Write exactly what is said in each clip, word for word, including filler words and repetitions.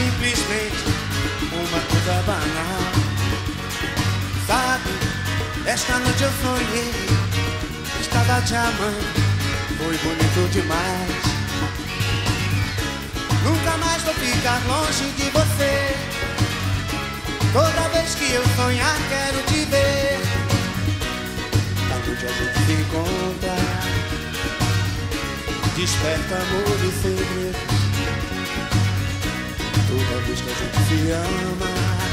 simplesmente uma coisa banal. Sabe, esta noite eu sonhei, estava te amando, foi bonito demais. Nunca mais vou ficar longe de você. Toda vez que eu sonhar quero te ver. A noite a gente se encontra, desperta amor e segredos. Toda vez que a gente se ama,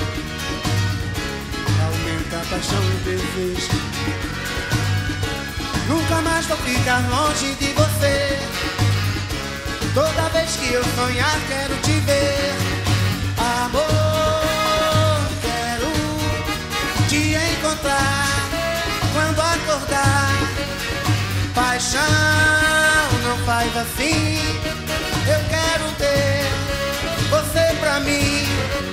aumenta a paixão e o desejo. Nunca mais vou ficar longe de você. Toda vez que eu sonhar quero te ver. Amor, quero te encontrar quando acordar. Paixão, não faz assim. Eu quero ter você pra mim.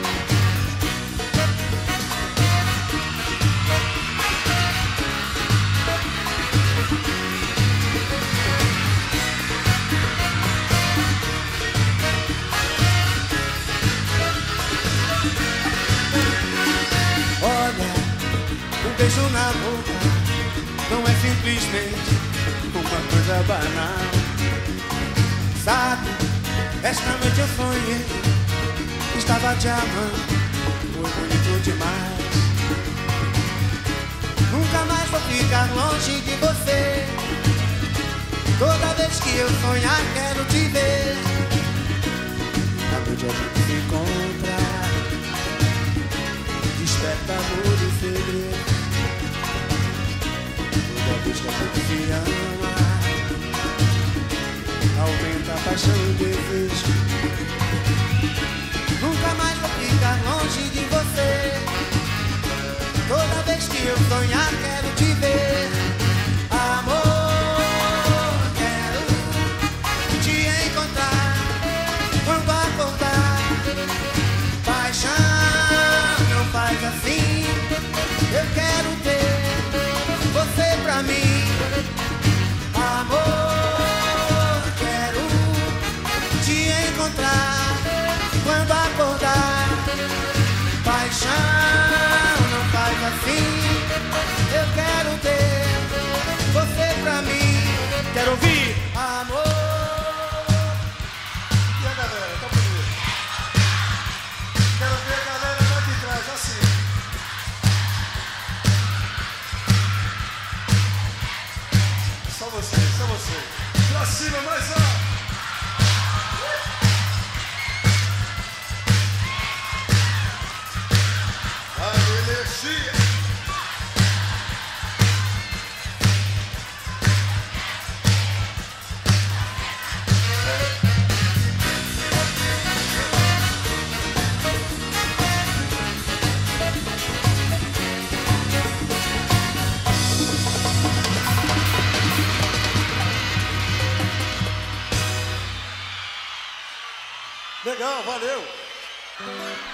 Olha, um beijo na boca não é simplesmente uma coisa banal. Sabe, esta noite eu sonhei, estava te amando, foi bonito demais. Nunca mais vou ficar longe de você. Toda vez que eu sonhar quero te ver. A noite a gente se encontra, desperta amor e segredo. Toda vez que a gente se ama, aumenta a paixão e o desejo. Nunca mais vou ficar longe de você. Toda vez que eu sonhar quero te ver. Amor, quero te encontrar quando acordar. Paixão, não faz assim. Eu quero ter você pra mim. Amor, quero te encontrar quando acordar. Paixão, não faz assim. Eu quero ter você pra mim. Quero ouvir amor. E a galera, tá bonito. Quero ver a galera lá de trás, assim. Só você, só você. Pra cima, mais alto. Energia. Legal, valeu.